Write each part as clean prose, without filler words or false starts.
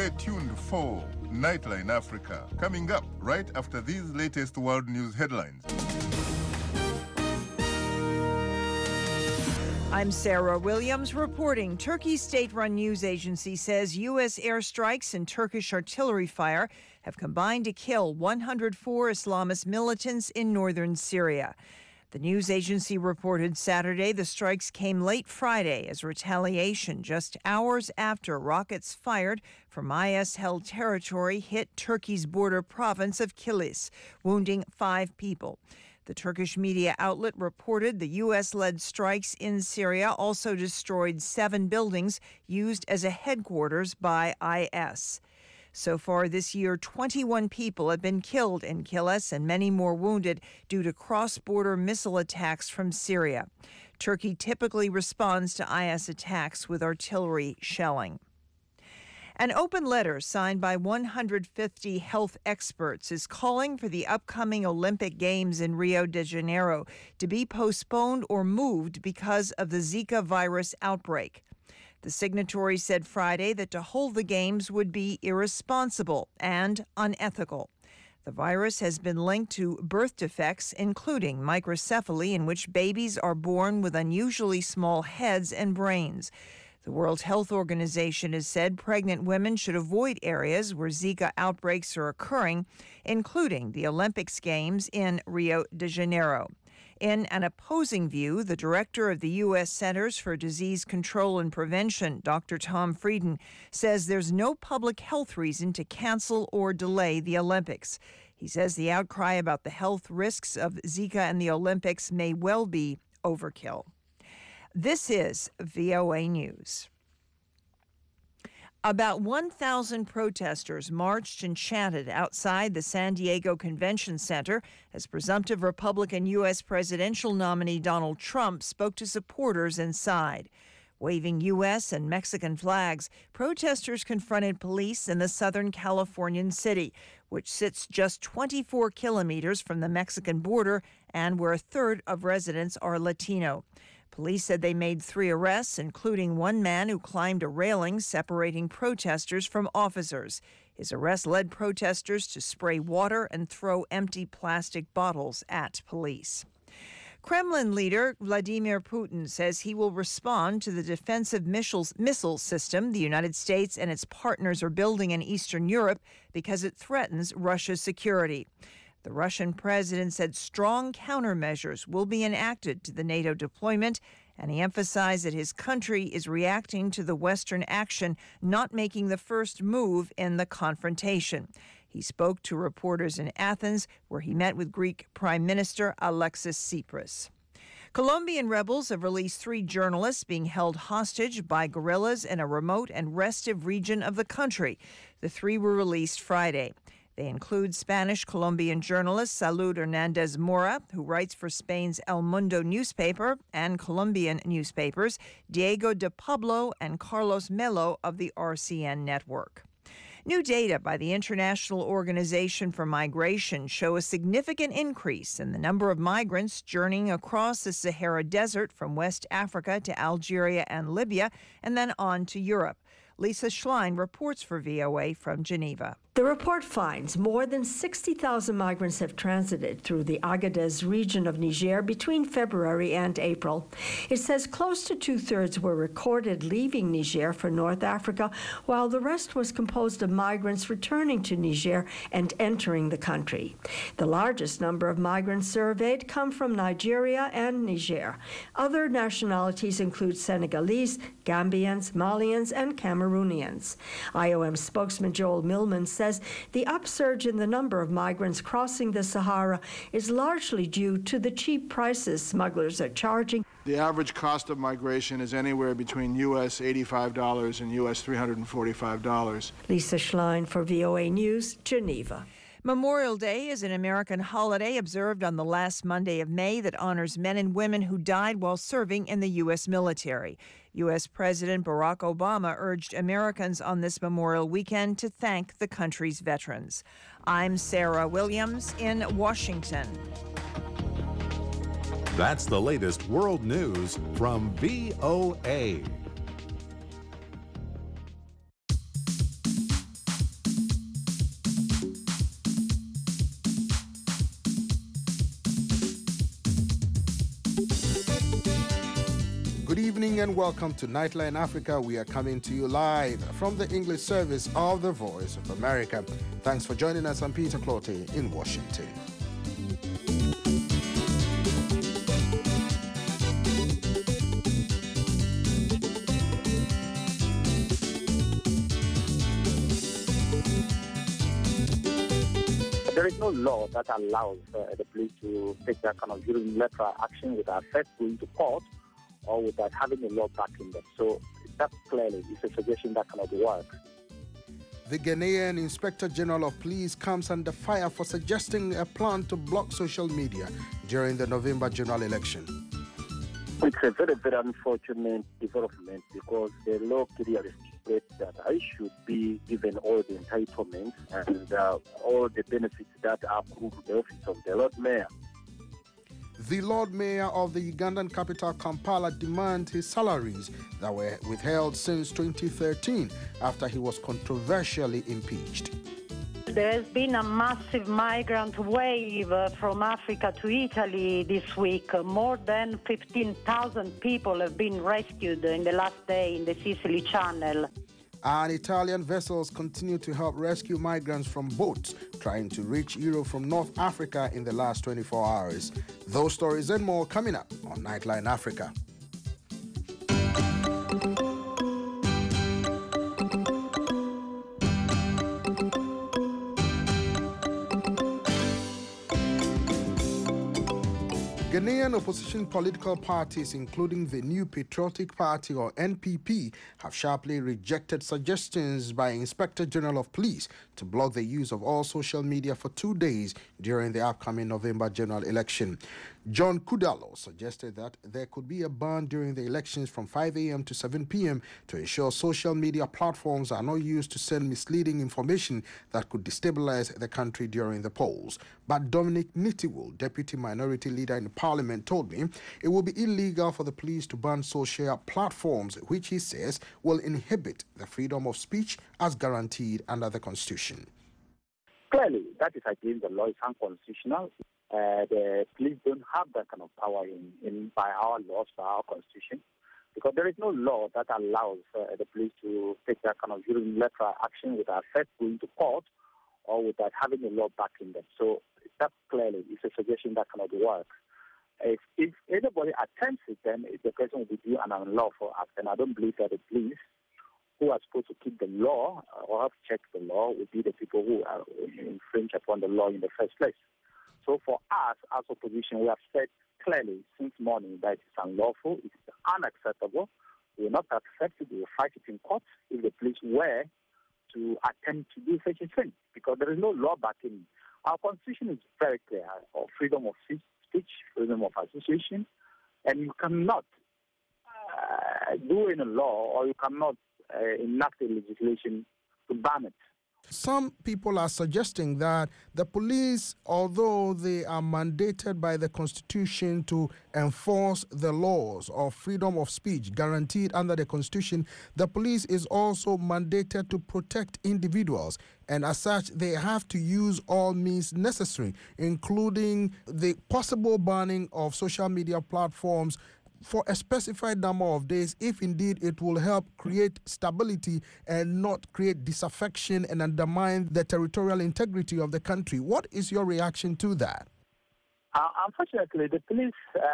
Stay tuned for Nightline Africa, coming up right after these latest world news headlines. I'm Sarah Williams reporting. Turkey's state-run news agency says U.S. airstrikes and Turkish artillery fire have combined to kill 104 Islamist militants in northern Syria. The news agency reported Saturday the strikes came late Friday as retaliation just hours after rockets fired from IS-held territory hit Turkey's border province of Kilis, wounding 5 people. The Turkish media outlet reported the U.S.-led strikes in Syria also destroyed 7 buildings used as a headquarters by IS. So far this year, 21 people have been killed in Kilis and many more wounded due to cross-border missile attacks from Syria. Turkey typically responds to IS attacks with artillery shelling. An open letter signed by 150 health experts is calling for the upcoming Olympic Games in Rio de Janeiro to be postponed or moved because of the Zika virus outbreak. The signatories said Friday that to hold the Games would be irresponsible and unethical. The virus has been linked to birth defects, including microcephaly, in which babies are born with unusually small heads and brains. The World Health Organization has said pregnant women should avoid areas where Zika outbreaks are occurring, including the Olympics Games in Rio de Janeiro. In an opposing view, the director of the U.S. Centers for Disease Control and Prevention, Dr. Tom Frieden, says there's no public health reason to cancel or delay the Olympics. He says the outcry about the health risks of Zika and the Olympics may well be overkill. This is VOA News. About 1,000 protesters marched and chanted outside the San Diego Convention Center as presumptive Republican U.S. presidential nominee Donald Trump spoke to supporters inside. Waving U.S. and Mexican flags, protesters confronted police in the Southern Californian city, which sits just 24 kilometers from the Mexican border and where a third of residents are Latino. Police said they made 3 arrests, including one man who climbed a railing separating protesters from officers. His arrest led protesters to spray water and throw empty plastic bottles at police. Kremlin leader Vladimir Putin says he will respond to the defensive missile system the United States and its partners are building in Eastern Europe because it threatens Russia's security. The Russian president said strong countermeasures will be enacted to the NATO deployment, and he emphasized that his country is reacting to the Western action, not making the first move in the confrontation. He spoke to reporters in Athens, where he met with Greek Prime Minister Alexis Tsipras. Colombian rebels have released 3 journalists being held hostage by guerrillas in a remote and restive region of the country. The 3 were released Friday. They include Spanish-Colombian journalist Salud Hernandez Mora, who writes for Spain's El Mundo newspaper, and Colombian newspapers, Diego de Pablo and Carlos Melo of the RCN network. New data by the International Organization for Migration show a significant increase in the number of migrants journeying across the Sahara Desert from West Africa to Algeria and Libya, and then on to Europe. Lisa Schlein reports for VOA from Geneva. The report finds more than 60,000 migrants have transited through the Agadez region of Niger between February and April. It says close to 2/3 were recorded leaving Niger for North Africa, while the rest was composed of migrants returning to Niger and entering the country. The largest number of migrants surveyed come from Nigeria and Niger. Other nationalities include Senegalese, Gambians, Malians, and Cameroonians. IOM spokesman Joel Millman says the upsurge in the number of migrants crossing the Sahara is largely due to the cheap prices smugglers are charging. The average cost of migration is anywhere between U.S. $85 and U.S. $345. Lisa Schlein for VOA News, Geneva. Memorial Day is an American holiday observed on the last Monday of May that honors men and women who died while serving in the U.S. military. U.S. President Barack Obama urged Americans on this Memorial Weekend to thank the country's veterans. I'm Sarah Williams in Washington. That's the latest world news from VOA. evening and welcome to Nightline Africa. We are coming to you live from the English service of the Voice of America. Thanks for joining us. I'm Peter Clottey in Washington. There is no law that allows the police to take that kind of unilateral action without first going to court or without having a law backing them. So that clearly is a suggestion that cannot work. The Ghanaian Inspector General of Police comes under fire for suggesting a plan to block social media during the November general election. It's a very, very unfortunate development because the law clearly states that I should be given all the entitlements and all the benefits that are accrued to the office of the Lord Mayor. The Lord Mayor of the Ugandan capital, Kampala, demands his salaries that were withheld since 2013 after he was controversially impeached. There has been a massive migrant wave from Africa to Italy this week. More than 15,000 people have been rescued in the last day in the Sicily Channel. And Italian vessels continue to help rescue migrants from boats trying to reach Europe from North Africa in the last 24 hours. Those stories and more coming up on Nightline Africa. Ghanaian opposition political parties, including the New Patriotic Party or NPP, have sharply rejected suggestions by Inspector General of Police to block the use of all social media for 2 days during the upcoming November general election. John Kudalo suggested that there could be a ban during the elections from 5 a.m. to 7 p.m. to ensure social media platforms are not used to send misleading information that could destabilize the country during the polls. But Dominic Nitiwul, Deputy Minority Leader in Parliament, told me it will be illegal for the police to ban social platforms, which he says will inhibit the freedom of speech as guaranteed under the Constitution. Clearly, that is against the law. It's unconstitutional. The police don't have that kind of power by our laws, by our Constitution, because there is no law that allows the police to take that kind of unilateral action without first going to court or without having a law backing them. So that clearly is a suggestion that cannot work. If anybody attempts it, then the person will be due an unlawful act. And I don't believe that the police who are supposed to keep the law or have checked the law will be the people who are infringe upon the law in the first place. So for us, as opposition, we have said clearly since morning that it's unlawful, it's unacceptable. We will not accept it. We will fight it in court if the police were to attempt to do such a thing, because there is no law backing. Our Constitution is very clear of freedom of speech, freedom of association, and you cannot do in a law or you cannot enact a legislation to ban it. Some people are suggesting that the police, although they are mandated by the Constitution to enforce the laws of freedom of speech guaranteed under the Constitution, the police is also mandated to protect individuals. And as such, they have to use all means necessary, including the possible banning of social media platforms for a specified number of days, if indeed it will help create stability and not create disaffection and undermine the territorial integrity of the country. What is your reaction to that? Unfortunately, the police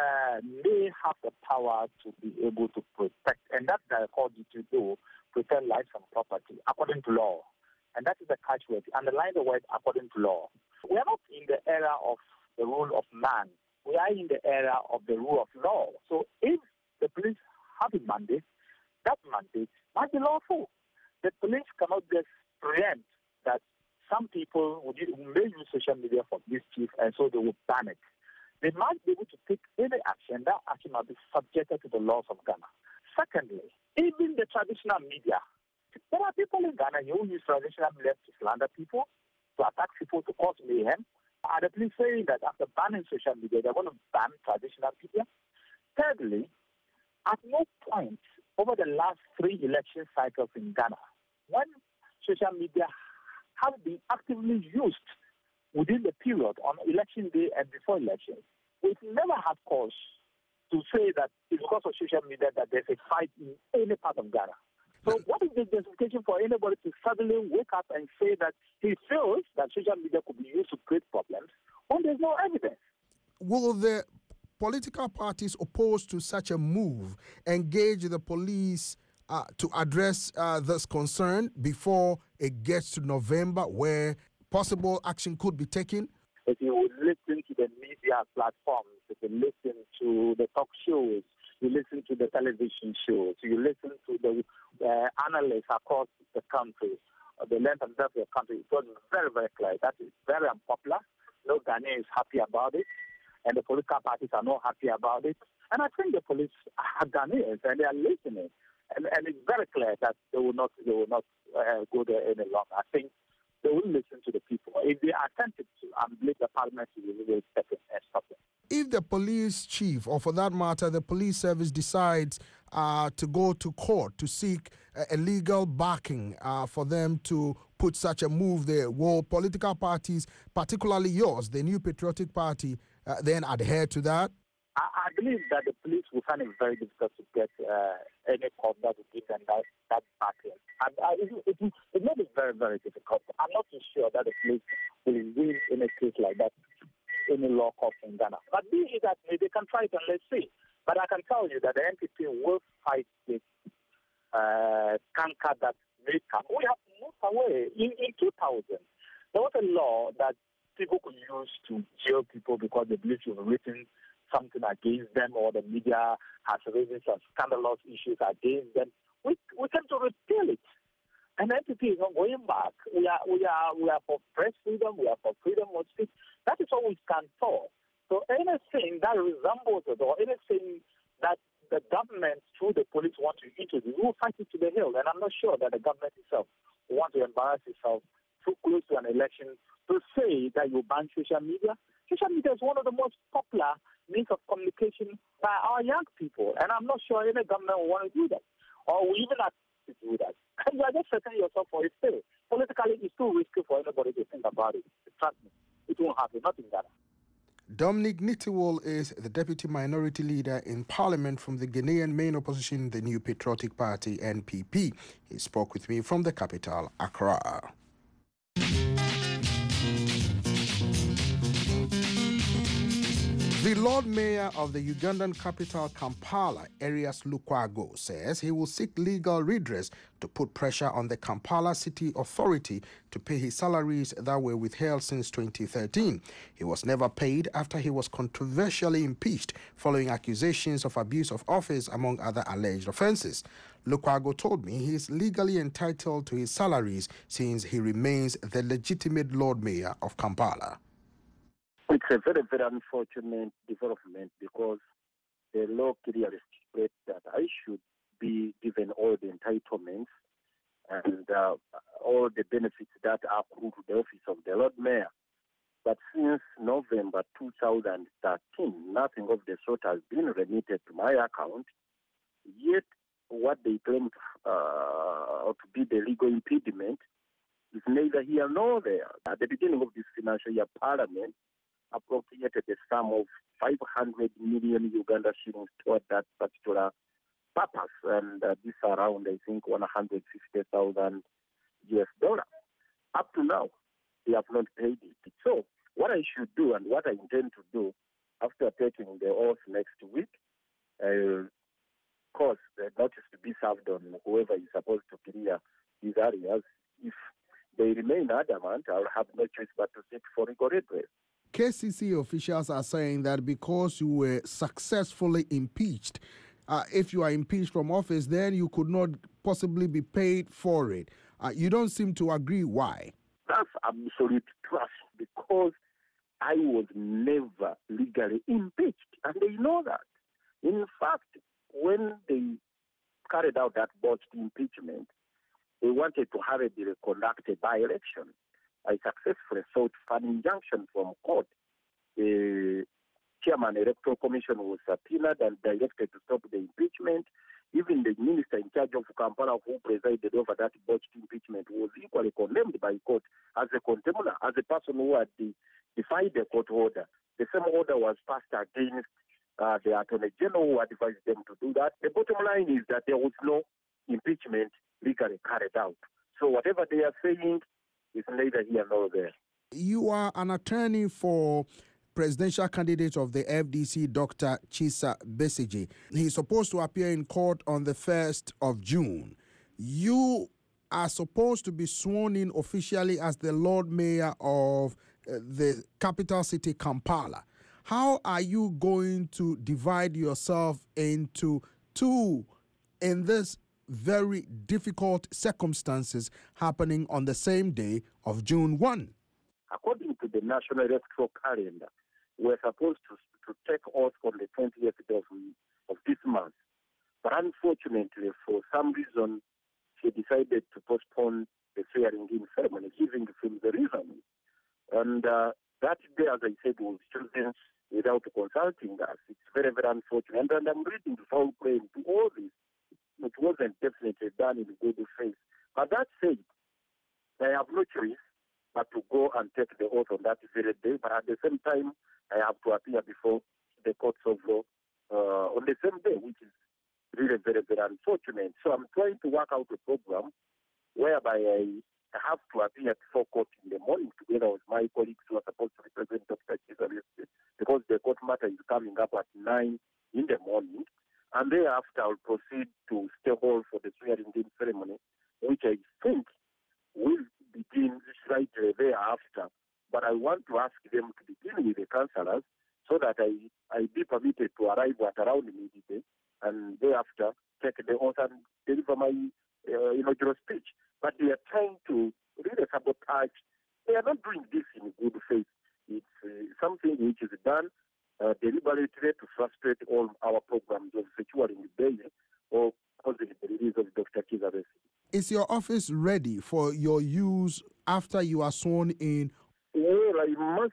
may have the power to be able to protect, and that's their core duty to do, protect lives and property according to law. And that is the catchword. Underline the word according to law. We are not in the era of the rule of man. We are in the era of the rule of law. So if the police have a mandate, that mandate must be lawful. The police cannot just preempt that some people may use social media for mischief and so they will ban it. They must be able to take any action. That action must be subjected to the laws of Ghana. Secondly, even the traditional media. There are people in Ghana who use traditional media to slander people, to attack people, to cause mayhem. Are the police saying that after banning social media, they're going to ban traditional media? Thirdly, at no point over the last 3 election cycles in Ghana, when social media have been actively used within the period on election day and before elections, we've never had cause to say that it's because of social media that there's a fight in any part of Ghana. So what is the justification for anybody to suddenly wake up and say that he feels that social media could be used to create problems when there's no evidence? Will the political parties opposed to such a move engage the police to address this concern before it gets to November, where possible action could be taken? If you would listen to the media platforms, if you listen to the talk shows, you listen to the television shows, you listen to the analysts across the country, the length and breadth of the country, it was very, very clear. That is very unpopular. No Ghanaian is happy about it, and the political parties are not happy about it. And I think the police are Ghanaians, and they are listening. And it's very clear that they will not go there any longer. I think they will listen to the people. If they are attentive to, I believe the parliament will step in and stop them. If the police chief, or for that matter, the police service decides to go to court to seek a legal backing for them to put such a move there, will political parties, particularly yours, the New Patriotic Party, then adhere to that? I believe that the police will find it very difficult to get any court that will give them that backing. It may be very, very difficult. I'm not too sure that the police will win in a case like that in a law court in Ghana. But be it that they can try it and let's see. But I can tell you that the NPP will fight this canker that may come. We have moved away. In 2000, there was a law that people could use to jail people because they believe you've written something against them, or the media has raised some scandalous issues against them. We tend to repeal it. And the NPP is not going back. We are for press freedom, we are for freedom of speech. That is what we stand for. So anything that resembles it, or anything that the government through the police want to introduce, we will fight it to the hill. And I'm not sure that the government itself will want to embarrass itself too close to an election to say that you ban social media. Social media is one of the most popular means of communication by our young people. And I'm not sure any government will want to do that, or will even have to do that. And you are just setting yourself for a fail. Politically, it's too risky for anybody to think about it. Trust me, it won't happen, not in Ghana. Dominic Nitiwol is the Deputy Minority Leader in Parliament from the Ghanaian main opposition, the New Patriotic Party, NPP. He spoke with me from the capital, Accra. The Lord Mayor of the Ugandan capital, Kampala, Erias Lukwago, says he will seek legal redress to put pressure on the Kampala City Authority to pay his salaries that were withheld since 2013. He was never paid after he was controversially impeached following accusations of abuse of office, among other alleged offenses. Lukwago told me he is legally entitled to his salaries since he remains the legitimate Lord Mayor of Kampala. It's a very, very unfortunate development because the law clearly states that I should be given all the entitlements and all the benefits that are accrue to the office of the Lord Mayor. But since November 2013, nothing of the sort has been remitted to my account. Yet, what they claim to be the legal impediment is neither here nor there. At the beginning of this financial year, Parliament appropriated a sum of 500 million Uganda shillings toward that particular purpose, and this around, I think, $150,000 US. Up to now, they have not paid it. So, what I should do and what I intend to do after taking the oath next week, cause the notice to be served on whoever is supposed to clear these areas. If they remain adamant, I'll have no choice but to seek for legal redress. KCC officials are saying that because you were successfully impeached, if you are impeached from office, then you could not possibly be paid for it. You don't seem to agree. Why? That's absolute trash, because I was never legally impeached, and they know that. In fact, when they carried out that botched impeachment, they wanted to hurriedly conduct a by-election. I successfully sought for an injunction from court. The chairman electoral commission was subpoenaed and directed to stop the impeachment. Even the minister in charge of Kampala, who presided over that botched impeachment, was equally condemned by court as a contemner, as a person who had defied the court order. The same order was passed against the Attorney General who advised them to do that. The bottom line is that there was no impeachment legally carried out. So whatever they are saying is neither here nor there. You are an attorney for presidential candidate of the FDC, Dr. Kizza Besigye. He's supposed to appear in court on the 1st of June. You are supposed to be sworn in officially as the Lord Mayor of the capital city, Kampala. How are you going to divide yourself into two in this very difficult circumstances happening on the same day of June 1? According to the National Electoral Calendar, we're supposed to take oath on the 20th of this month. But unfortunately, for some reason, she decided to postpone the swearing-in ceremony, giving him the reason. And that day, as I said, was chosen without consulting us. It's very, very unfortunate. And I'm reading the foul play to all this. It wasn't definitely done in good faith. But that said, I have no choice but to go and take the oath on that very day. But at the same time, I have to appear before the courts of law on the same day, which is really very, very unfortunate. So I'm trying to work out a program whereby I have to appear before court in the morning together with my colleagues who are supposed to represent Dr. Kizza Besigye, because the court matter is coming up at 9 in the morning. And thereafter, I'll proceed to Stay Hall for the swearing-in ceremony, which I think will begin slightly thereafter. But I want to ask them to begin with the councillors so that I be permitted to arrive at around midday and thereafter take the oath and deliver my inaugural speech. But they are trying to really sabotage. They are not doing this in good faith. It's something which is done deliberately to frustrate all our programs of securing bail or causing the release of Dr. Kizza Besigye. Is your office ready for your use after you are sworn in? Well, I must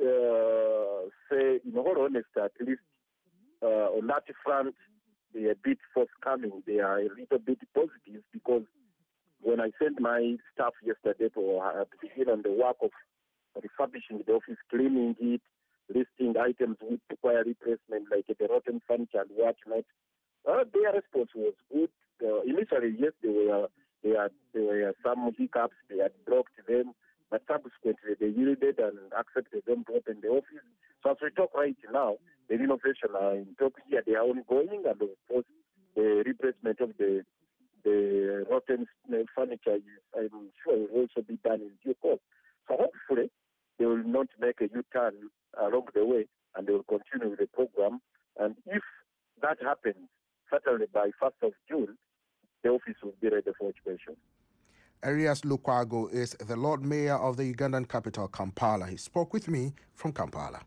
say, in all honesty, at least on that front, they are a bit forthcoming. They are a little bit positive, because when I sent my staff yesterday to begin on the work of refurbishing the office, cleaning it, listing items which require replacement, like the rotten furniture and whatnot, their response was good. Initially, yes, there were some hiccups. They had blocked them, but subsequently they yielded and accepted them to open the office. So as we talk right now, the renovation are in talk here. They are ongoing, and of course, the replacement of the rotten furniture, I'm sure, will also be done in due course. So hopefully, they will not make a U-turn along the way, and they will continue with the program. And if that happens, certainly by 1st of June, the office will be ready for occupation. Erias Lukwago is the Lord Mayor of the Ugandan capital, Kampala. He spoke with me from Kampala.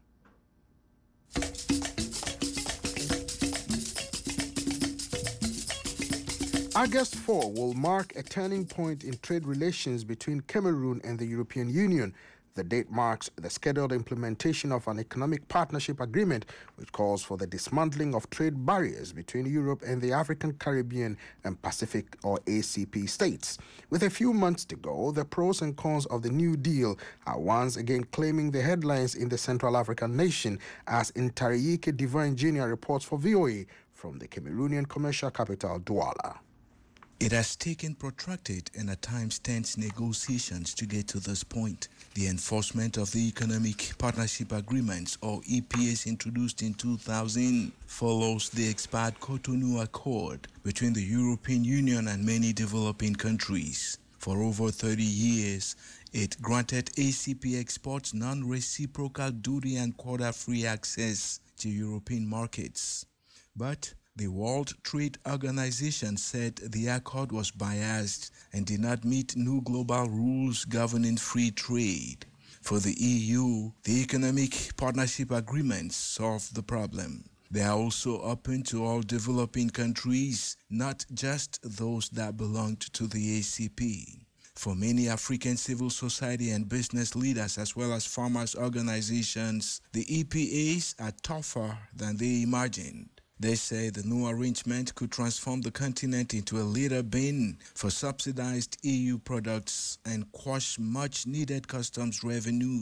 August 4 will mark a turning point in trade relations between Cameroon and the European Union. The date marks the scheduled implementation of an economic partnership agreement which calls for the dismantling of trade barriers between Europe and the African, Caribbean and Pacific, or ACP states. With a few months to go, the pros and cons of the New Deal are once again claiming the headlines in the Central African nation, as Ntariyike Divine Jr. reports for VOA from the Cameroonian commercial capital, Douala. It has taken protracted and at times tense negotiations to get to this point. The enforcement of the Economic Partnership Agreements, or EPAs, introduced in 2000 follows the expired Cotonou Accord between the European Union and many developing countries. For over 30 years, it granted ACP exports non-reciprocal duty and quota-free access to European markets. But the World Trade Organization said the accord was biased and did not meet new global rules governing free trade. For the EU, the Economic Partnership Agreements solve the problem. They are also open to all developing countries, not just those that belonged to the ACP. For many African civil society and business leaders, as well as farmers' organizations, the EPAs are tougher than they imagined. They say the new arrangement could transform the continent into a litter bin for subsidized EU products and quash much-needed customs revenues.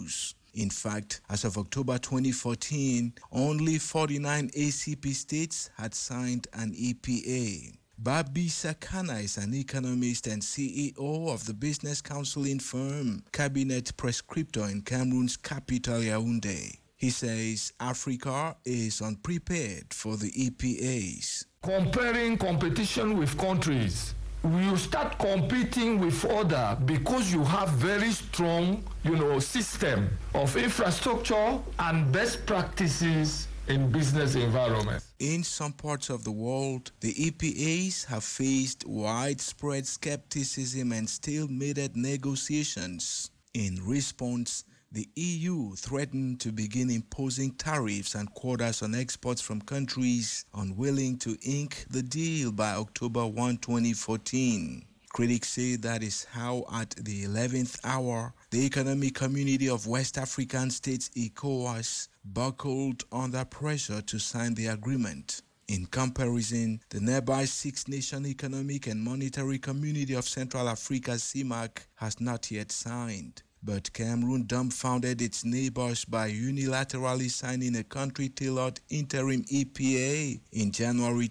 In fact, as of October 2014, only 49 ACP states had signed an EPA. Babi Sakana is an economist and CEO of the business counseling firm Cabinet Prescriptor in Cameroon's capital Yaoundé. He says Africa is unprepared for the EPAs. Comparing competition with countries, you start competing with others because you have very strong, system of infrastructure and best practices in business environment. In some parts of the world, the EPAs have faced widespread skepticism and stalemated negotiations. In response, the EU threatened to begin imposing tariffs and quotas on exports from countries unwilling to ink the deal by October 1, 2014. Critics say that is how, at the 11th hour, the Economic Community of West African States, ECOWAS, buckled under pressure to sign the agreement. In comparison, the nearby six-nation Economic and Monetary Community of Central Africa, CEMAC, has not yet signed. But Cameroon dumbfounded its neighbors by unilaterally signing a country-tailored interim EPA in January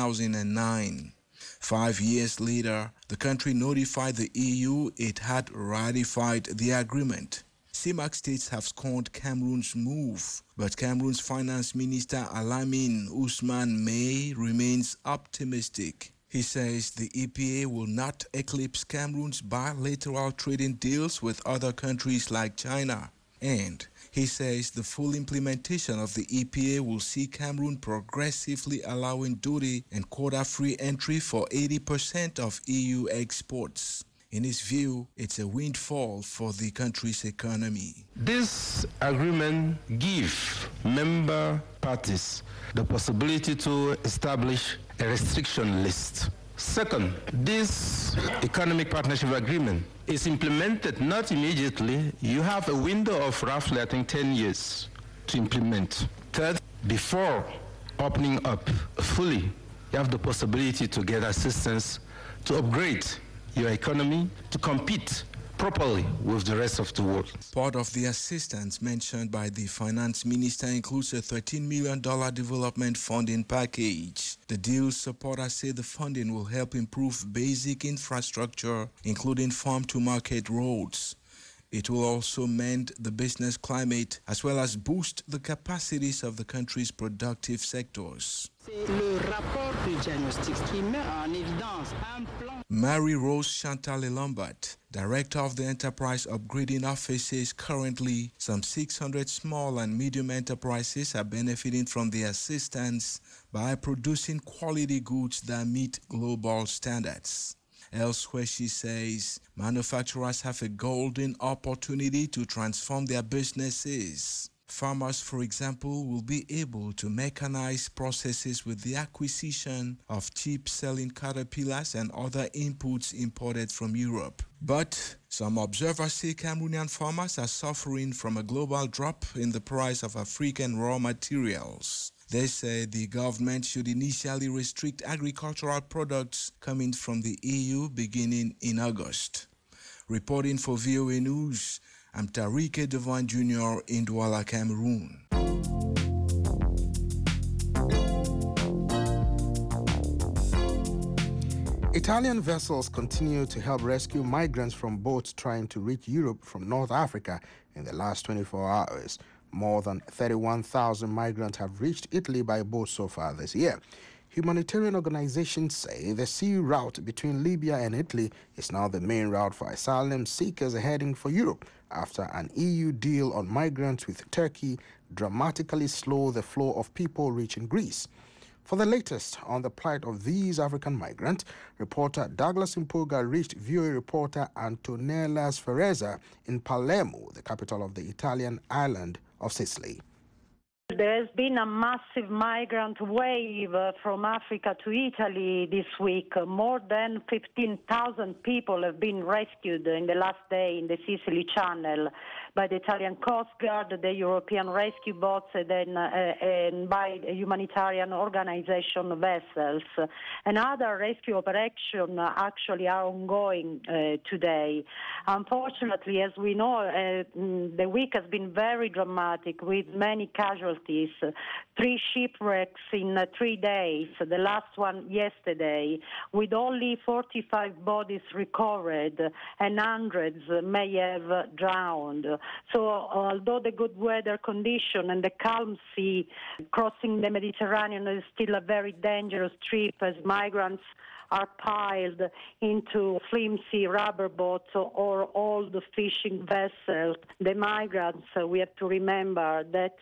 2009. 5 years later, the country notified the EU it had ratified the agreement. CEMAC states have scorned Cameroon's move, but Cameroon's Finance Minister Alamine Ousmane May remains optimistic. He says the EPA will not eclipse Cameroon's bilateral trading deals with other countries like China. And he says the full implementation of the EPA will see Cameroon progressively allowing duty and quota-free entry for 80% of EU exports. In his view, it's a windfall for the country's economy. This agreement gives member parties the possibility to establish a restriction list. Second, this economic partnership agreement is implemented not immediately. You have a window of roughly, 10 years to implement. Third, before opening up fully, you have the possibility to get assistance to upgrade your economy to compete properly with the rest of the world. Part of the assistance mentioned by the finance minister includes a $13 million development funding package. The deal's supporters say the funding will help improve basic infrastructure, including farm-to-market roads. It will also mend the business climate as well as boost the capacities of the country's productive sectors. Marie-Rose Chantal-Lombard, director of the Enterprise Upgrading Office, says currently some 600 small and medium enterprises are benefiting from the assistance by producing quality goods that meet global standards. Elsewhere, she says, manufacturers have a golden opportunity to transform their businesses. Farmers, for example, will be able to mechanize processes with the acquisition of cheap-selling caterpillars and other inputs imported from Europe. But some observers say Cameroonian farmers are suffering from a global drop in the price of African raw materials. They say the government should initially restrict agricultural products coming from the EU beginning in August. Reporting for VOA News, I'm Tariq Devan Jr. in Douala, Cameroon. Italian vessels continue to help rescue migrants from boats trying to reach Europe from North Africa in the last 24 hours. More than 31,000 migrants have reached Italy by boat so far this year. Humanitarian organizations say the sea route between Libya and Italy is now the main route for asylum seekers heading for Europe after an EU deal on migrants with Turkey dramatically slowed the flow of people reaching Greece. For the latest on the plight of these African migrants, reporter Douglas Impoga reached VOA reporter Antonella Sferrezza in Palermo, the capital of the Italian island of Sicily. There has been a massive migrant wave from Africa to Italy this week. More than 15,000 people have been rescued in the last day in the Sicily Channel by the Italian Coast Guard, the European rescue boats, and by humanitarian organization vessels. And other rescue operations actually are ongoing today. Unfortunately, as we know, the week has been very dramatic with many casualties. 3 shipwrecks in 3 days, the last one yesterday, with only 45 bodies recovered and hundreds may have drowned. So although the good weather condition and the calm sea crossing the Mediterranean is still a very dangerous trip as migrants are piled into flimsy rubber boats or old fishing vessels. The migrants, we have to remember that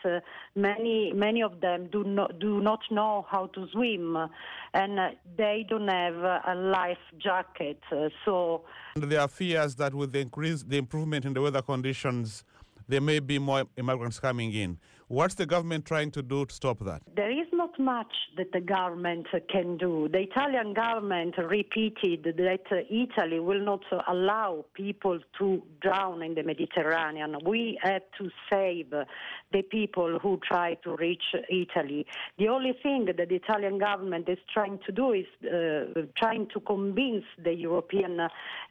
many of them do not know how to swim, and they don't have a life jacket. So there are fears that with the improvement in the weather conditions, there may be more immigrants coming in. What's the government trying to do to stop that? There is not much that the government can do. The Italian government repeated that Italy will not allow people to drown in the Mediterranean. We have to save the people who try to reach Italy. The only thing that the Italian government is trying to do is trying to convince the European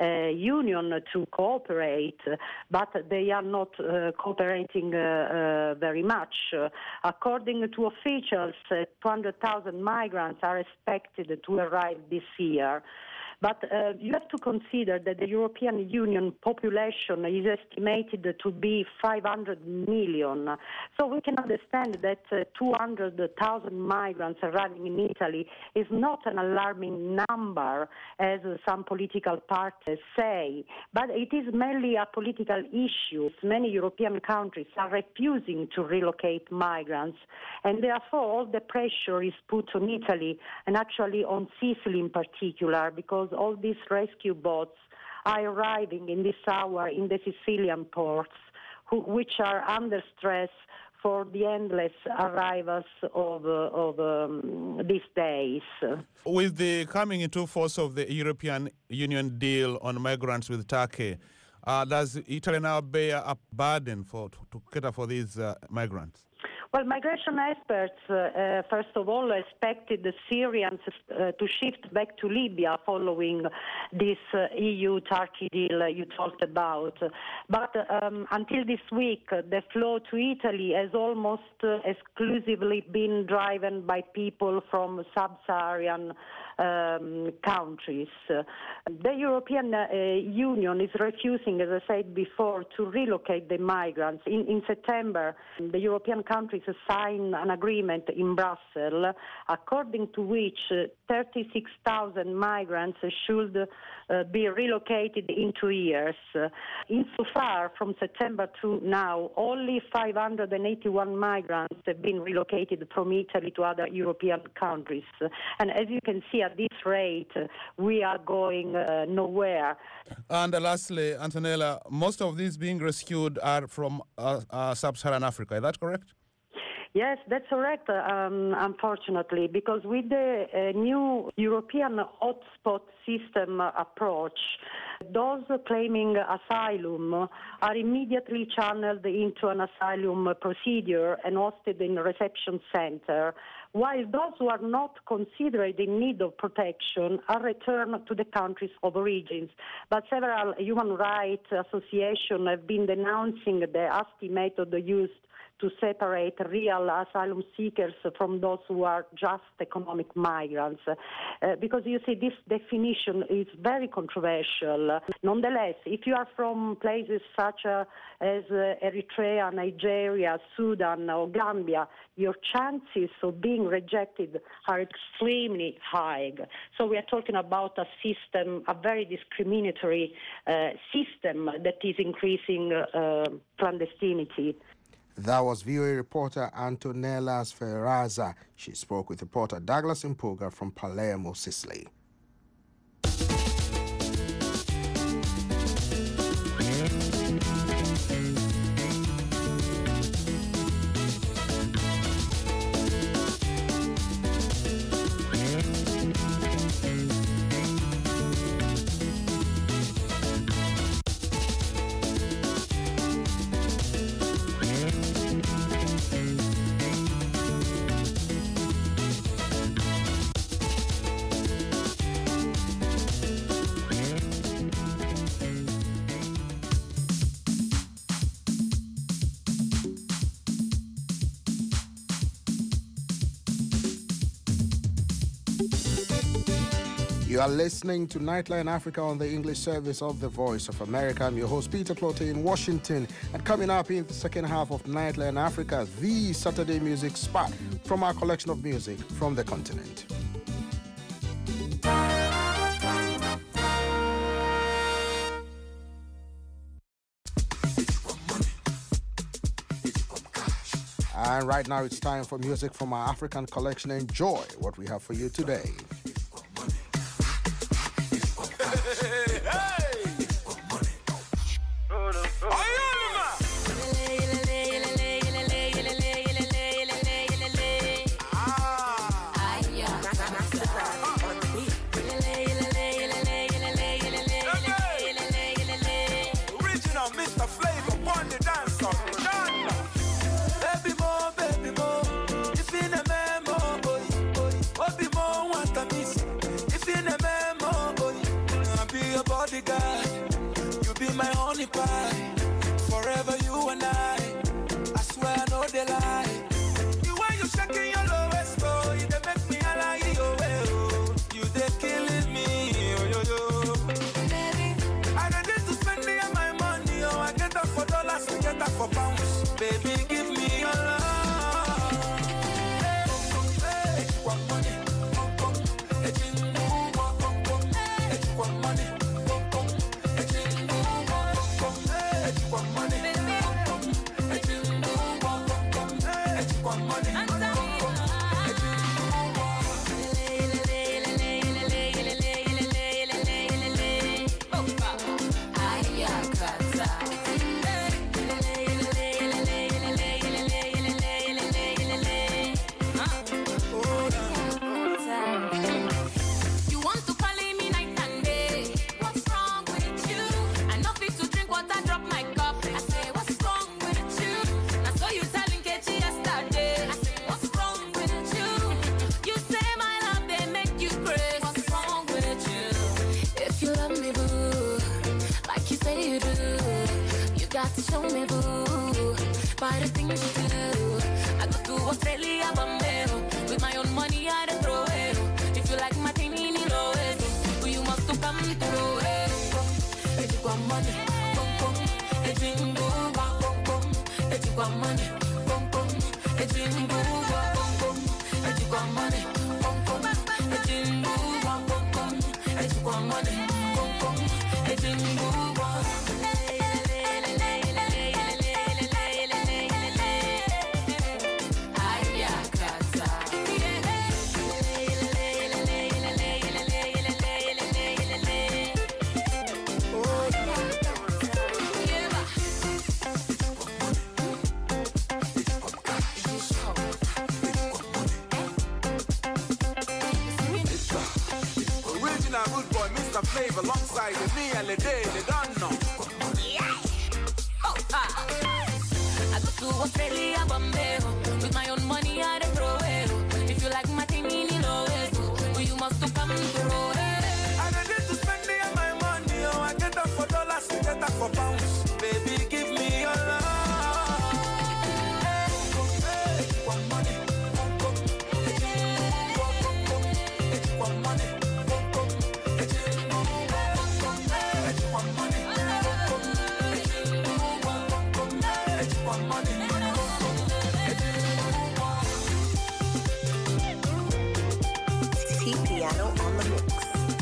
Union to cooperate, but they are not cooperating very much. According to officials, 200,000 migrants are expected to arrive this year. But you have to consider that the European Union population is estimated to be 500 million. So we can understand that 200,000 migrants arriving in Italy is not an alarming number, as some political parties say, but it is mainly a political issue. Many European countries are refusing to relocate migrants, and therefore all the pressure is put on Italy, and actually on Sicily in particular, because all these rescue boats are arriving in this hour in the Sicilian ports, which are under stress for the endless arrivals of these days. With the coming into force of the European Union deal on migrants with Turkey, does Italy now bear a burden to cater for these migrants? Well, migration experts, first of all, expected the Syrians to shift back to Libya following this EU-Turkey deal you talked about. But until this week, the flow to Italy has almost exclusively been driven by people from sub-Saharan countries. The European Union is refusing, as I said before, to relocate the migrants. In September, the European countries signed an agreement in Brussels, according to which 36,000 migrants should be relocated in 2 years. Insofar, from September to now, only 581 migrants have been relocated from Italy to other European countries. And as you can see, at this rate, we are going nowhere. And lastly, Antonella, most of these being rescued are from sub-Saharan Africa. Is that correct? Yes, that's correct, unfortunately, because with the new European hotspot system approach, those claiming asylum are immediately channeled into an asylum procedure and hosted in a reception center, while those who are not considered in need of protection are returned to the countries of origins. But several human rights associations have been denouncing the hasty method used to separate real asylum seekers from those who are just economic migrants. Because you see, this definition is very controversial. Nonetheless, if you are from places such as Eritrea, Nigeria, Sudan, or Gambia, your chances of being rejected are extremely high. So we are talking about a system, a very discriminatory system that is increasing clandestinity. That was VOA reporter Antonella Sferrazza. She spoke with reporter Douglas Impoga from Palermo, Sicily. You are listening to Nightline Africa on the English service of the Voice of America. I'm your host, Peter Clotte in Washington. And coming up in the second half of Nightline Africa, the Saturday music spot from our collection of music from the continent. And right now it's time for music from our African collection. Enjoy what we have for you today. Forever you and I swear I know they lie. The way you shaking your lowest, oh, you they make me like you, oh, you they killing me, oh, yo, yo. Baby, I ready to spend me my money, oh, I get that for dollars, I get that for pounds. Baby, give me your love. Show me boo, by the things you do. I go to Australia, Bombay, with my own money I don't throw it. If you like my thing in the you must to come through it. If you want money, come, come. If you want come, if you want money, come, come. If you want come, if you want money, come, come. If you want come, if you want money, come, come. If you want Flavor alongside with me and the day they don't know. Yeah. Oh, I go to Australia, Bombay, with my own money I don't throw it. If you like my thing in it, you must to come through it. I ready to spend me my money, oh, I get that for dollars, I get that for pounds. Baby, give me your love. Piano on the mix.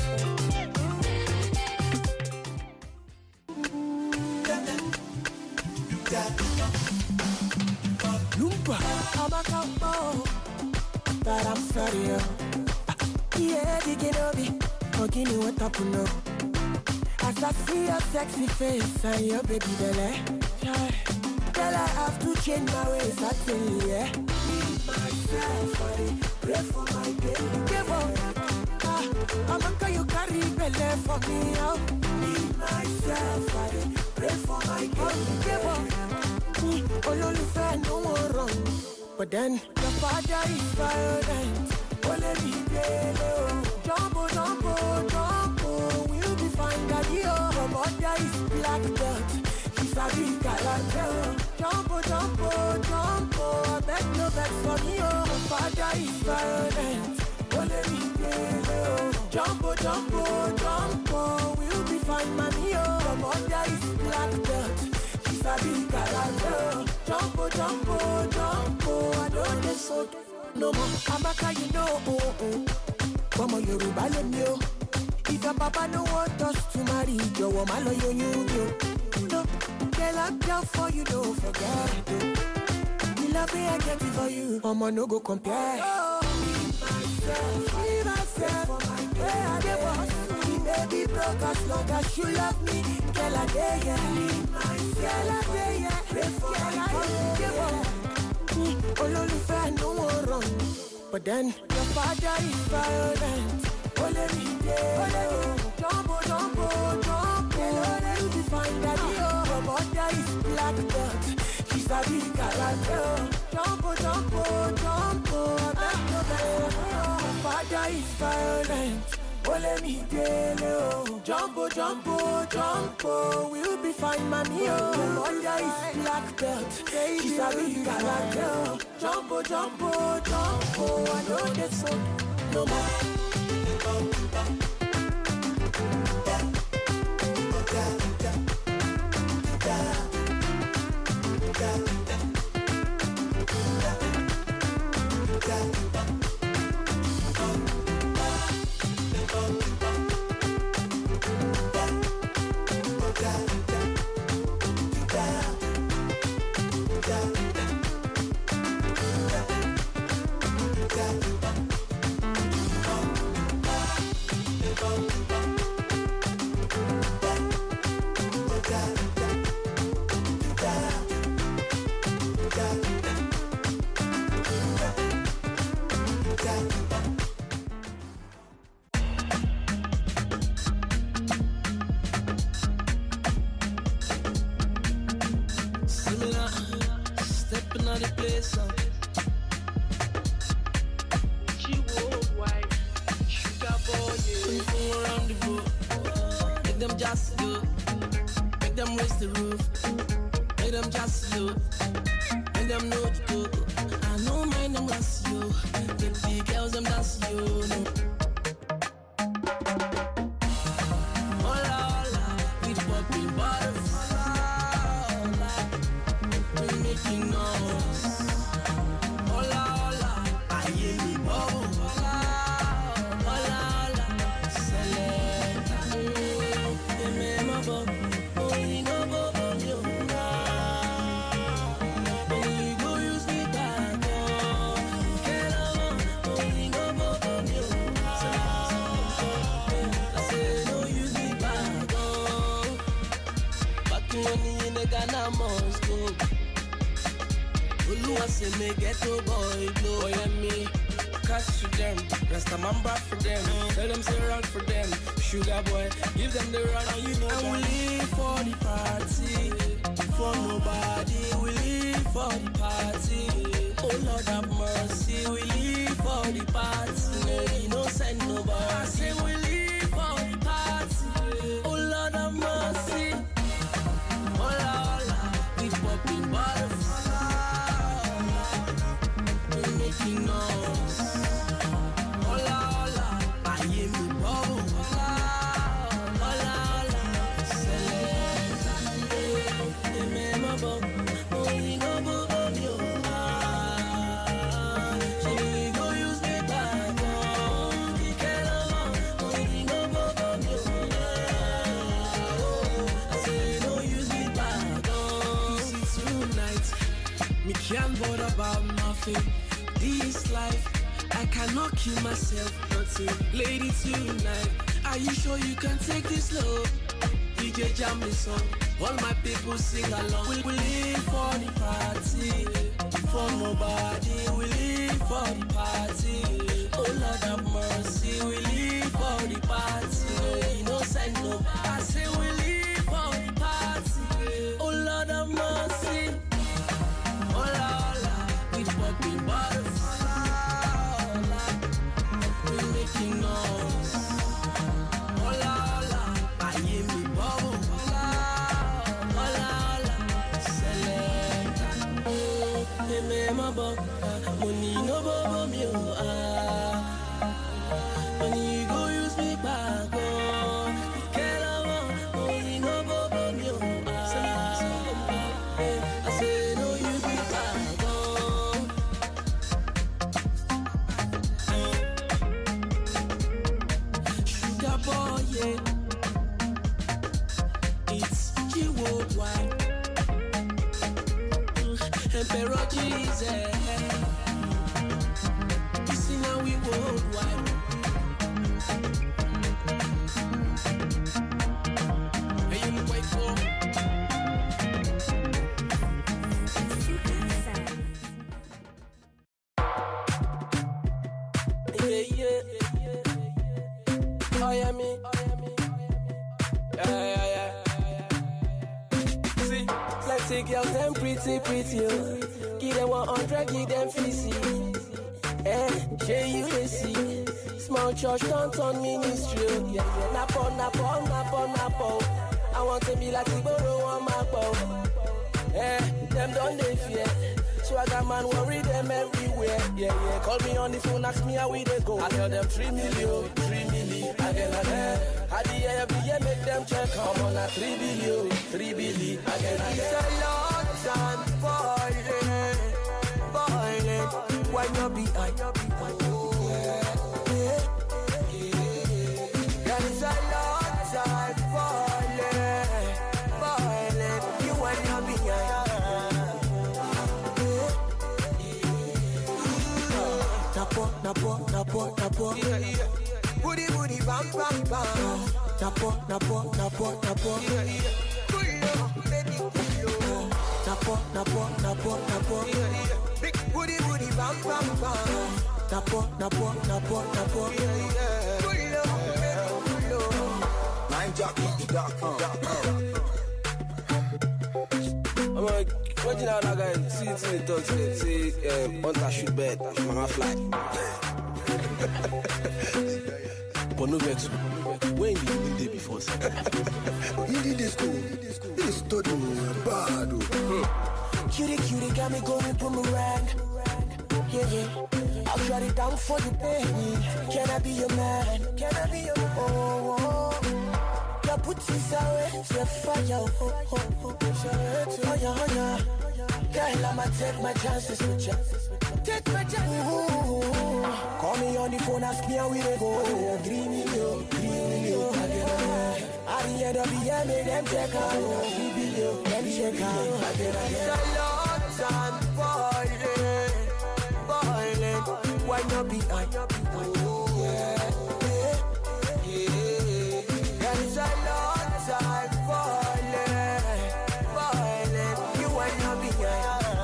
Lumpa, Amakamo, that I'm sorry. Yeah, digging over, forgetting what happened now. As I see your sexy face and your baby belly, girl, I have to change my ways, I tell you, yeah. Me, myself, I pray for my baby. Give up. I'm gonna you carry belly for me out. Me, myself, I pray for my baby. Give up. Only fair, no more wrong. But then, the father is violent. Only me, baby. Jumbo, jumbo, jumbo. We'll be fine, daddy. Your mother is black belt. She's a big galactic. Jumbo, jumbo, jumbo. I beg no vex for me, oh. My father is violent. Only me, baby. Jumbo, jumbo, jumbo, we'll be fine, mommy, oh. From under is black belt, she's a big character. Jumbo, jumbo, jumbo, I don't get so no more. Amaka, you know, oh, oh. Come on, Yoruba, let me, oh. If your papa no want us to marry, your woman or you, no, girl, I'm down for you, don't forget it, oh. The love me I get it for you, I'ma no go compare. Oh, me myself, for my way I get boss. He may be broke as long as you love me. Girl, I dare ya, girl, I dare ya. Pray for my girl, Ololufe, no one wrong. But then your father is violent. Ole me day, jumbo, jumbo, jumbo. Ole you define that your mother is black belt. She's a big character. Jumbo, jumbo, jumbo. I beg no better. Your father is violent. Ole me day, jumbo, jumbo, jumbo. We'll be fine, mommy. Your mother is black belt. She's a big character. Jumbo, jumbo, jumbo. I know this song no more. Stepping on the place, she worldwide, sugar boy, yeah. Go around the boat, make them just go, make them raise the roof, make them just go, make them know the go. I know my name was you, make the girls them dance you. Hola, hola, with popping bottles. Making noise. Hola, hola, I hear me bubble. Hola, hola, hola, select. Me my bubble, oh you know bubble you. Oh you go use me back, oh. Oh you know bubble you. I say no use me back, oh. Back when in the Ghana must go. Oluwa say me ghetto boy blow. Boy and me, cash to them. Rest a man back for them. Tell them say run for them. Sugar boy, give them the run. And you know and we live for the party. For nobody, we live for the party. Oh Lord have mercy, we live for the party. No, you no send nobody. I say we live for the party. Oh Lord have mercy. Hola, hola, with popping bottles. Making noise. Hola, hola, I hear me bubble. Hola, hola, hola, select. Me my bubble, oh you know bubble you. She go use me back, oh. He can't oh you know bubble you. I say no use me back, oh. You see tonight, me can't bother about nothing. This life, I cannot kill myself, nothing. Lady tonight, are you sure you can take this love? DJ jam this song, all my people sing along. We live for the party, for nobody. We live for the party. Oh Lord have mercy, we live for the party. You know send no, I say we live for the party. Oh Lord have mercy. Hola, hola, with popping bottles. Making noise. Hola, hola, I hear me bubble. Hola, hola, hola, select. Oh, me my bubble, money no bubble me. When you go use me. Emperor Jesus. You see now we worldwide. Hey, you look quite cool. Yeah. Oh, yeah, me. Yeah. See, plenty girls, them pretty, oh. Give them 100, give them 50. You see. Small church, don't on ministry. Yeah. Napo. I want to be like Iboro on my bow. Them don't they fear. Swagger man worry them everywhere. Yeah. Call me on the phone, ask me how we they go. I tell them 3 million. Again. At the end of the year, make them check. I'm on a 3 billion. Again. It's a long time boiling. Why not be I? That is a long time boiling. You want not be I? Napo. Booty, bam. Napo. Pull up, baby, pull up. Napo. Big booty, bam. Napo. Pull up, baby, pull up. I'm like, watching out that guy, see the talk, say, hunter shoot bird, mama fly. But no vex. When did you day before? You did this school. This study bad. Cutie, got me going boomerang. Yeah. I'll shut it down for you, baby. Can I be your man? Oh. Your booties are your fire. Oh, yeah. Girl, I'ma take my chances with you. Take my chances. Call me on the phone, ask me how we go. 3 million. At the end of the year, make them check out. 3 billion, let me check out. It's a long time boiling. Why not be I? Yeah. It's a long time boiling. You want not be I?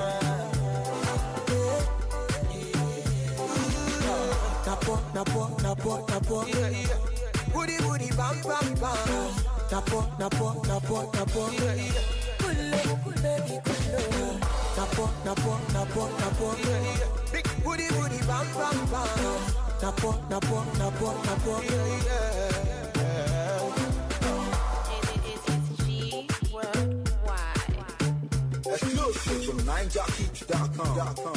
Napo. Booty, bam. Napo. Pull up, baby, pull up. Napo. Big booty, bam. Napo. Exclusive from NineJockey.com.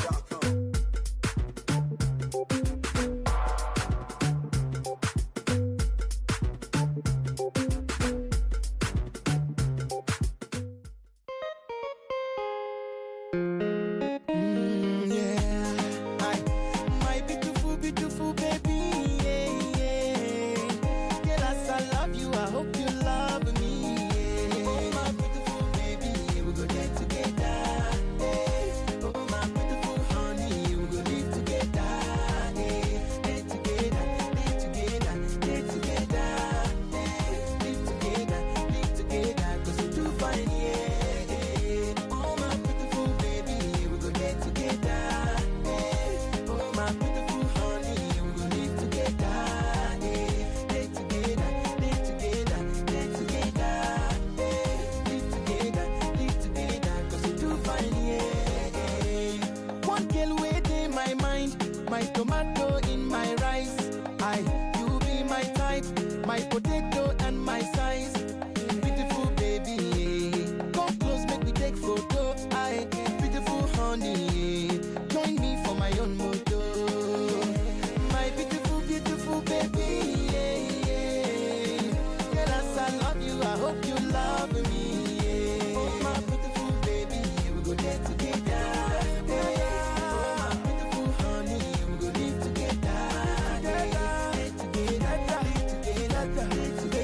Together.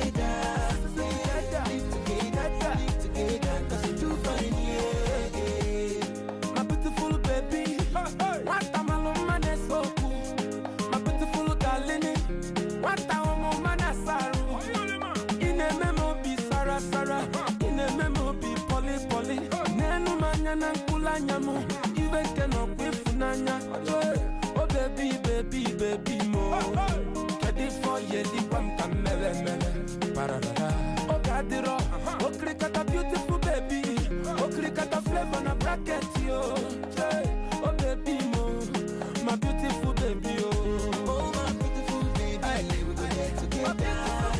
Nanya na kulanya mo, even cannot wait for Nanya. Oh baby, baby, baby mo. Kedi for ye di pam tam mele mele. Parada. Oh gadiro, oh krikata beautiful baby. Oh krikata flavor na bracket yo. Oh baby mo, my beautiful baby oh. Oh my beautiful baby, I live with you together.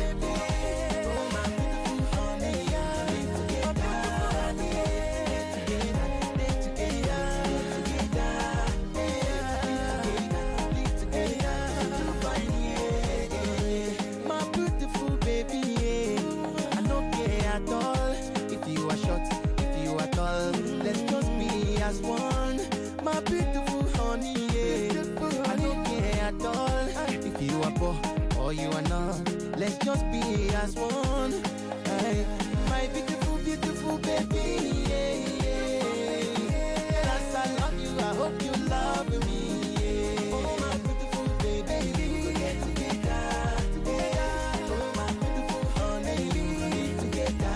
As one, my beautiful honey, yeah. I don't care at all if you are poor or you are not. Let's just be as one. Hey, my beautiful, beautiful baby, yeah, yeah. As I love you, I hope you love me, yeah. Oh, my beautiful baby, we get together, together. Oh, my beautiful honey, we get together.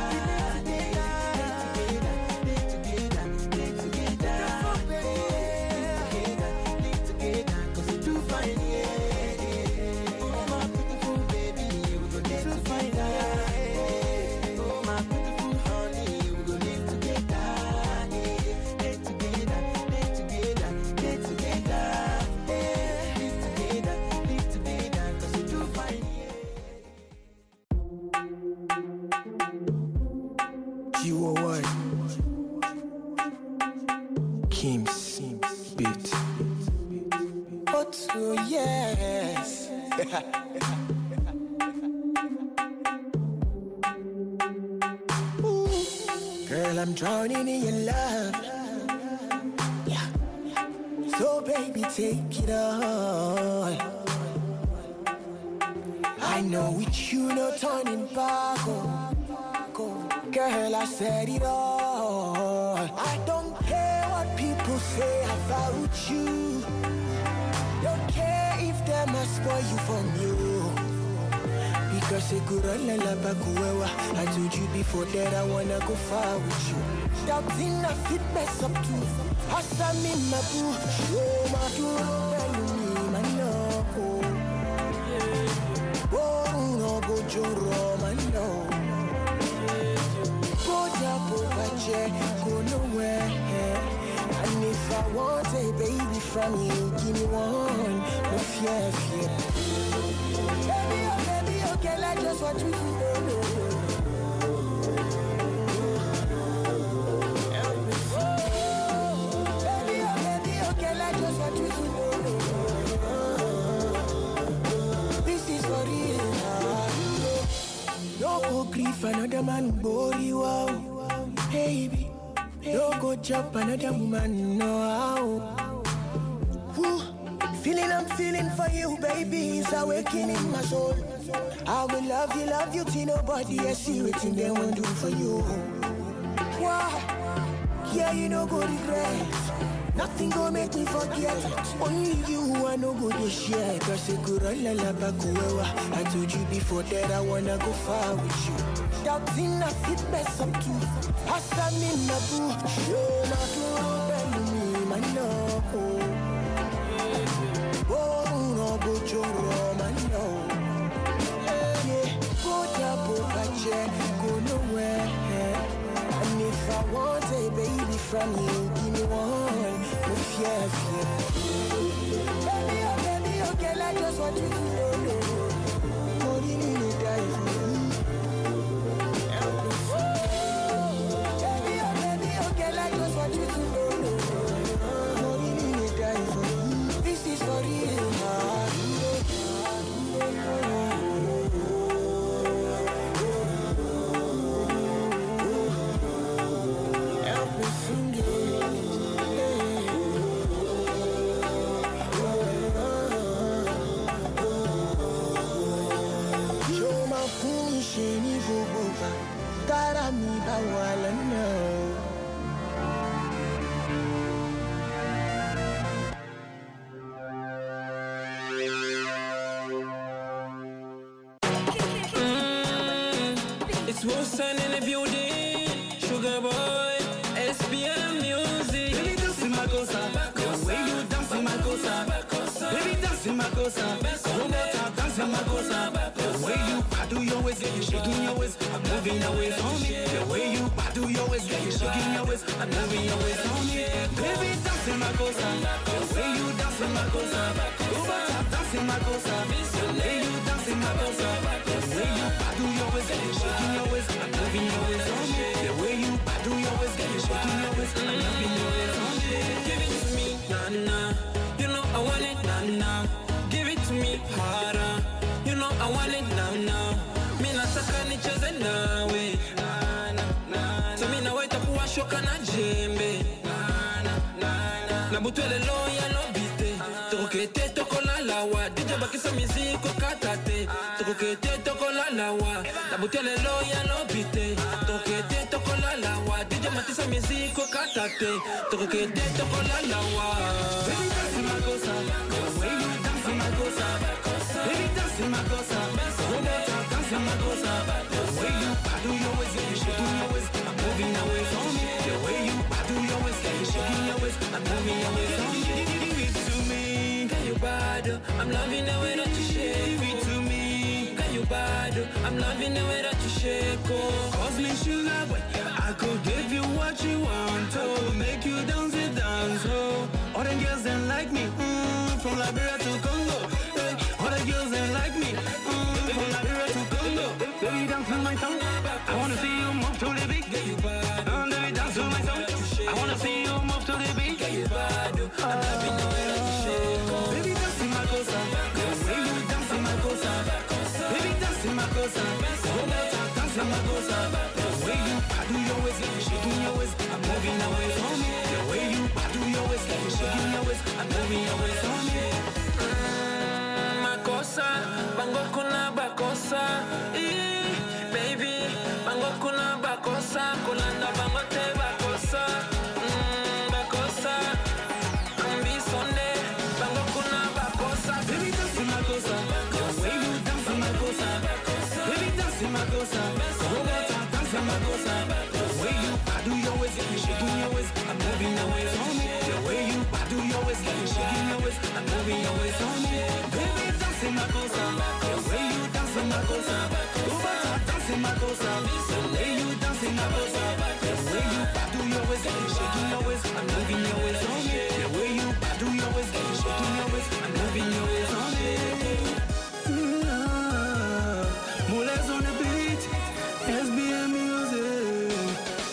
Girl, I'm drowning in your love. Yeah. So baby, take it all. I know with you no turning back. Oh. Girl, I said it all. I don't care what people say about you. Don't care if they must spoil you from you. Because I told you before that I wanna go far with you. Doubting I fit mess up too. Hasam in my boo. Oh my God, my no. Oh no, bojoro my no. Boja bobache, go nowhere. And if I want a baby from you, give me one. No fear, fear. Baby, oh baby, okay, like just what you feel. Baby, oh baby, okay, like just what you feel. This is for real. No go grief another man, body wow. Baby, no go jump another woman, no how. Feeling I'm feeling for you, baby, is awakening in my soul. I will love you till nobody else see what they won't do for you. Why? Yeah, you no go regret. Nothing gonna make me forget. Only you I no go to share. Cause I could I told you before that I wanna go far with you. Doubting I fit mess up too. Hasam in my boo. You're not to me, my no. Oh no, bojoro my no. Yeah, go down, go nowhere. And if I want a baby from you, give me one. No fear, fear. Baby, oh baby, okay, like just what you do. Money need to die for you. Baby, oh baby, okay, like just what you do. Money need to die for you. This is for real. Makosa. The way you dance in Makosa. Baby, dance in Makosa. Robota, dance in Makosa. The way you do your waist, get you shaking your waist, I'm moving your waist on me. The way you do your waist, get you shaking your waist, I'm moving your waist on me. Baby, dance in Makosa. The way you dance in Makosa. Robota, dance in Makosa. The way you dance in Makosa. The way you do your waist, get you shaking your waist, I'm moving your waist on me. The way you do your waist, get you shaking your waist, I'm moving your waist on me. Give it to me, nah nah. You know I want it, nah nah. Give it to me harder. You know I want it now now. Me nataka nicheze nawe. So me na waita kuwa shoka na jembe. Na butwele lo ya lo bite. Tokete toko la lawa. DJ bakisa miziko katate. Tokete toko la lawa. Na butwele lo ya lo bite. Tokete toko la lawa. DJ matisa miziko katate. Tokete toko la lawa. Baby dance in Makosa. The way you dance in Makosa. Baby dance in Makosa. Robota dance in Makosa. The way you do your waist, get you shaking your waist, I'm moving your waist on me. The way you do your waist, get you shaking your waist, I'm moving your waist on me. Give it to me, can you bad? I'm loving the way that you shake. Give it to me, can you bad? I'm loving the way that you shake. Oh, cause me sugar boy, I could give you what you want. Oh, make you dance it dance. Oh, all the girls that like me, from Liberia to Congo. All the girls that like me, from Liberia to Congo. Baby, dance with my tongue. I wanna see you move to the beat. Baby, dance with my tongue. I wanna see you move to the beat. I'm loving the way that you shake. Baby, dance in Makosa. The way you dance in Makosa. Baby, dance in Makosa. Robota, dance in Makosa. The way you do your waist, get you shaking your waist, I'm moving your waist on me. The way you do your waist, get you shaking your waist, I'm moving your waist on me. Makosa, bango kuna bakosa, baby, bango kuna bakosa, kulanda bango te bakosa, bakosa, ambi sonde, bango kuna bakosa, baby dance in Makosa, the way you dance in Makosa, baby dance in Makosa, Robota dance in Makosa, the way you do your waist, get you shaking your waist, I'm moving your waist on me, the way you do your waist, get you shaking your waist, I'm moving your waist on me, baby dance in Makosa, the way you dance in Makosa, Robota dance in Makosa, the way you dance in Makosa, the way you do your waist, get you shaking your waist, I'm moving your waist on me, the way you do your waist, get you shaking your waist, I'm moving your waist on me. Moles on the beat, SBM music.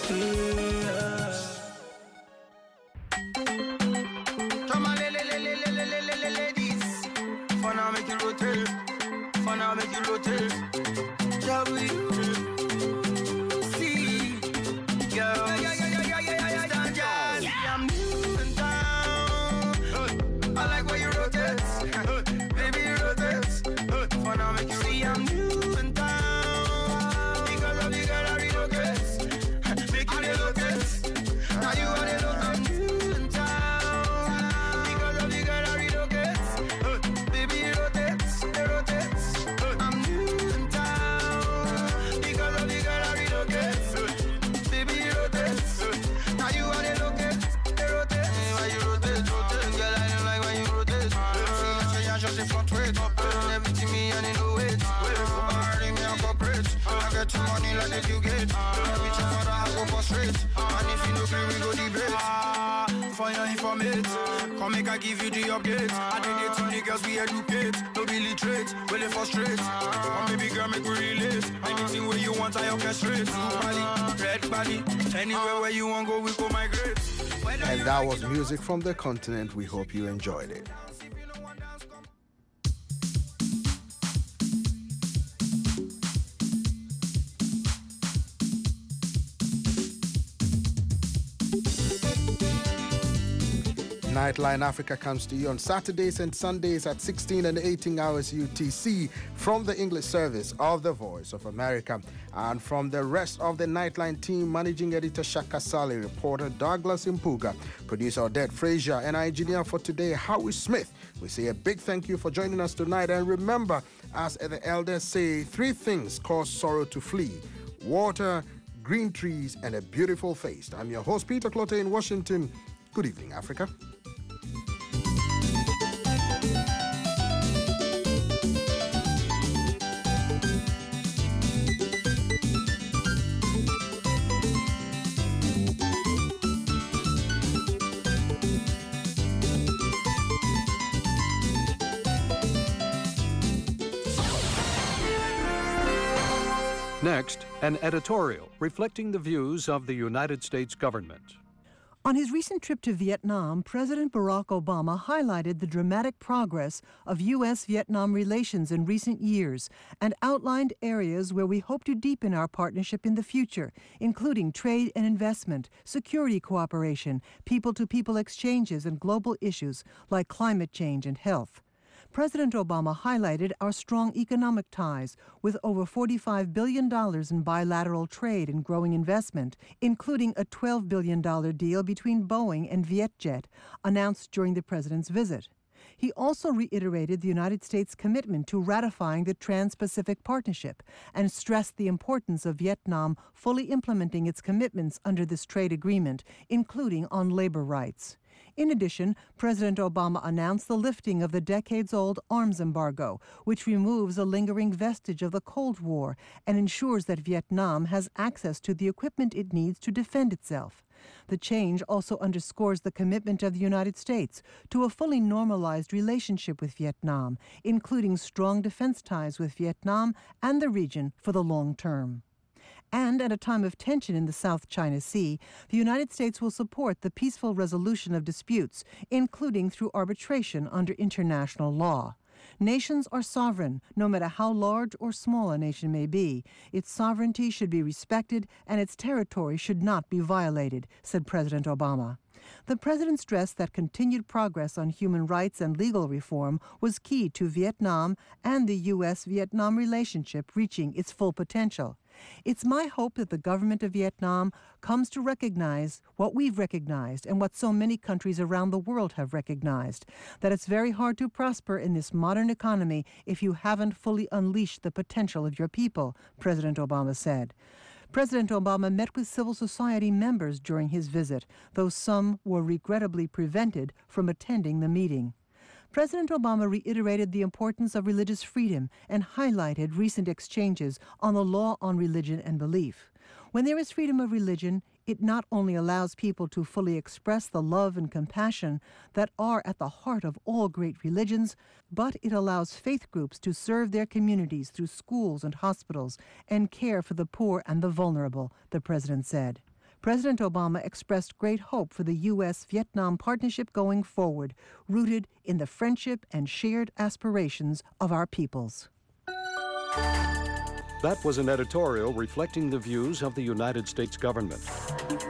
Come on, ladies. For now, make it rotate. For now, make it rotate. Shall we see? Girls, stand jazz. I'm new in town. I like where you rotate. Baby, rotate. For now, make you see. I'm new in town. Because of the girl I relocate. Make you relocate. Now you are the look. I'm new in town. Because of the girl I relocate. Baby, rotate. I'm new in town. Because of the girl I relocate. Baby, rotate. Now you are the locate. Rotate. Why you rotate? Girl, I don't like when you rotate. See, I just fluctuate. Everything me and you know it. Party me and corporate. I get your money like that you get. Every time I go for straight. And if you no clear, we go debate. For your informate, come make I give you the update. I did it to the girls we educate. No really trade, will they frustrate? Come baby girl, make we relate. Anything where you want, I orchestrate. Blue body, red body. Anywhere where you want go, we go migrate. And that was music from the continent. We hope you enjoyed it. Nightline Africa comes to you on Saturdays and Sundays at 16 and 18 hours UTC from the English service of the Voice of America. And from the rest of the Nightline team, managing editor Shaka Sally, reporter Douglas Impuga, producer Odette Frazier, and our engineer for today, Howie Smith. We say a big thank you for joining us tonight. And remember, as the elders say, 3 things cause sorrow to flee: water, green trees, and a beautiful face. I'm your host, Peter Clotte in Washington. Good evening, Africa. Next, an editorial reflecting the views of the United States government. On his recent trip to Vietnam, President Barack Obama highlighted the dramatic progress of U.S.-Vietnam relations in recent years and outlined areas where we hope to deepen our partnership in the future, including trade and investment, security cooperation, people-to-people exchanges, and global issues like climate change and health. President Obama highlighted our strong economic ties with over $45 billion in bilateral trade and growing investment, including a $12 billion deal between Boeing and Vietjet, announced during the president's visit. He also reiterated the United States' commitment to ratifying the Trans-Pacific Partnership and stressed the importance of Vietnam fully implementing its commitments under this trade agreement, including on labor rights. In addition, President Obama announced the lifting of the decades-old arms embargo, which removes a lingering vestige of the Cold War and ensures that Vietnam has access to the equipment it needs to defend itself. The change also underscores the commitment of the United States to a fully normalized relationship with Vietnam, including strong defense ties with Vietnam and the region for the long term. And at a time of tension in the South China Sea, the United States will support the peaceful resolution of disputes, including through arbitration under international law. Nations are sovereign, no matter how large or small a nation may be. Its sovereignty should be respected and its territory should not be violated, said President Obama. The president stressed that continued progress on human rights and legal reform was key to Vietnam and the U.S.-Vietnam relationship reaching its full potential. It's my hope that the government of Vietnam comes to recognize what we've recognized and what so many countries around the world have recognized, that it's very hard to prosper in this modern economy if you haven't fully unleashed the potential of your people, President Obama said. President Obama met with civil society members during his visit, though some were regrettably prevented from attending the meeting. President Obama reiterated the importance of religious freedom and highlighted recent exchanges on the law on religion and belief. When there is freedom of religion, it not only allows people to fully express the love and compassion that are at the heart of all great religions, but it allows faith groups to serve their communities through schools and hospitals and care for the poor and the vulnerable, the president said. President Obama expressed great hope for the U.S.-Vietnam partnership going forward, rooted in the friendship and shared aspirations of our peoples. That was an editorial reflecting the views of the United States government.